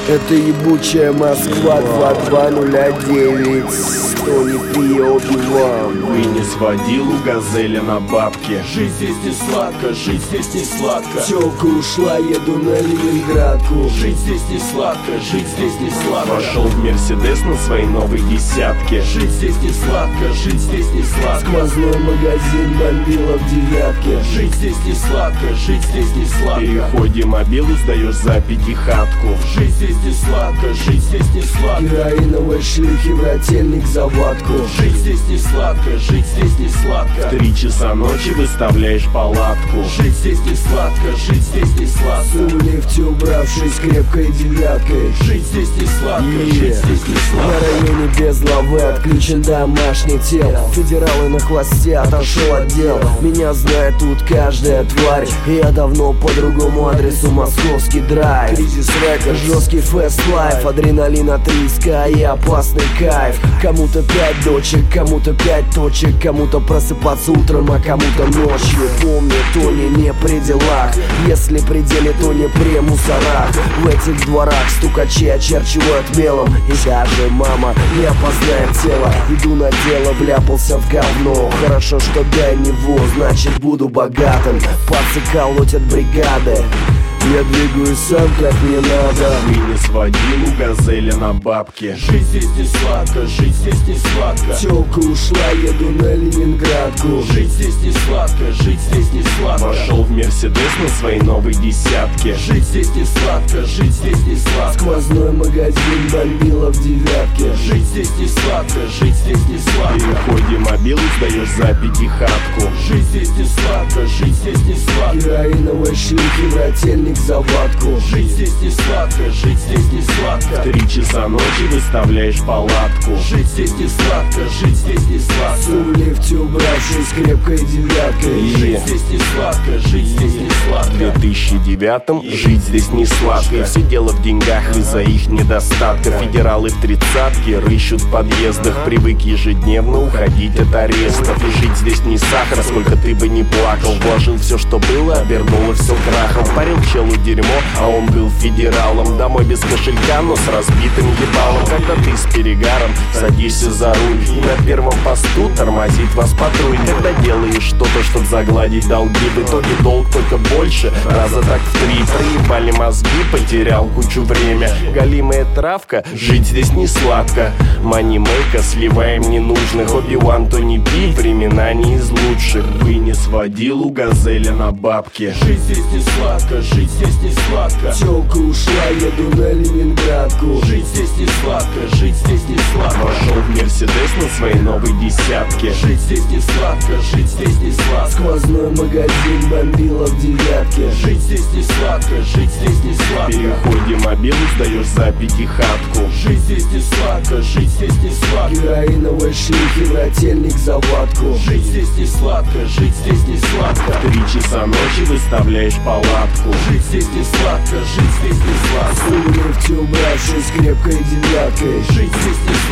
Это ебучая Москва 2209. Тони Пи, Оби-Ван. Вынес водилу газели на бабке. Жить здесь не сладко, жить здесь не сладко. Тёлка ушла, еду на Ленинградку. Жить здесь не сладко, жить здесь не сладко. Вошел в Мерседес на своей новой десятке. Жить здесь не сладко, жить здесь не сладко. Сквозной магазин бомбила в девятке. Жить здесь не сладко, жить здесь не В сладко. переходе мобилу сдаешь за пятихатку. Жить здесь не сладко, жить здесь не сладко. Героиновой шлюхи, брательник за ватку. Жить здесь не сладко, жить здесь не сладко. В 3 часа ночи выставляешь палатку. Жить здесь не сладко, жить здесь не сладко. В лифте убравшись крепкой девяткой. Жить здесь не сладко, жить здесь не На сладко. районе без главы отключен домашний тел. Федералы на хвосте, отошел отдел. Меня знает тут каждая тварь. И я давно по другому адресу, московский драйв. Кризис рэка, жесткий фест-лайф. Адреналин от риска и опасный кайф. Кому-то 5 дочек, кому-то 5 точек. Кому-то просыпаться утром, а кому-то ночью. Помни, Тони не при делах. Если при деле, то не при мусорах. В этих дворах стукачи очерчивают мелом. И даже мама не опознает тело. Иду на дело, вляпался в говно. Хорошо, что дай него, значит буду богатым. Пацы колотят бригады. Я двигаюсь сам, как мне надо. Вынес водилу газели на бабке. Жить здесь не сладко, жить здесь не сладко. Тёлка ушла, еду на Ленинградку. Жить здесь не сладко, жить здесь не сладко. Вошел в Мерседес на своей новой десятке. Жить здесь не сладко, жить здесь не сладко. Сквозной магазин бомбила в девятке. Жить здесь не сладко, жить здесь не В сладко. переходе мобилу сдаешь за пятихатку. Жить здесь не сладко, жить здесь не сладко. Героиновой шлюхи, брательник за ватку. Жить здесь не сладко, жить здесь не сладко. В 3 часа ночи выставляешь палатку. Жить здесь не сладко, жить здесь не сладко. В лифте убравшись крепкой девяткой. Жить здесь не сладко, жить здесь не В сладко. 2009-м жить здесь не сладко. И все дело в деньгах из-за их недостатка. Федералы в 30-ке рыщут в подъездах. Привык ежедневно уходить от арестов. И жить здесь не сахар, сколько ты бы не плакал. Вложил все, что было, обернуло все крахом. Парил челу дерьмо, а он был федералом. Домой без кошелька, но с разбитым ебалом. Когда ты с перегаром садишься за руль, и на первом посту тормозит вас патруль. Когда делаешь что-то, чтоб загладить долги, в итоге долг только больше, раза так в 3. Проебали мозги, потерял кучу время. Галимая травка, жить здесь не сладко. Манимейка, сливаем ненужных. Оби-Ван, Тони Пи, времена не из лучших. Вынес водилу газели на бабке. Жить здесь не сладко, жить здесь не сладко. Тёлка ушла, еду на Ленинградку. Жить здесь не сладко, жить здесь не сладко. Вошел в Мерседес на своей новой десятке. Жить здесь не сладко, жить здесь не сладко. Сквозной магазин бомбила в девятке. Жить здесь не сладко, жить здесь не В сладко. переходе мобилу сдаешь за пятихатку. Жить здесь не сладко, жить здесь не сладко. Героиновой шлюхи, брательник за ватку. Жить здесь не сладко, жить здесь не сладко. В 3 часа ночи выставляешь палатку. Жить здесь не сладко, жить здесь не сладко. В лифте убравшись крепкой девяткой. Жить здесь не